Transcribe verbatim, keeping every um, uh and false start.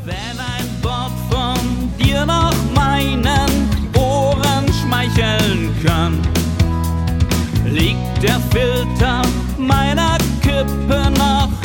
Wenn ein Wort von dir noch meinen Ohren schmeicheln kann, liegt der Filter meiner Kippe noch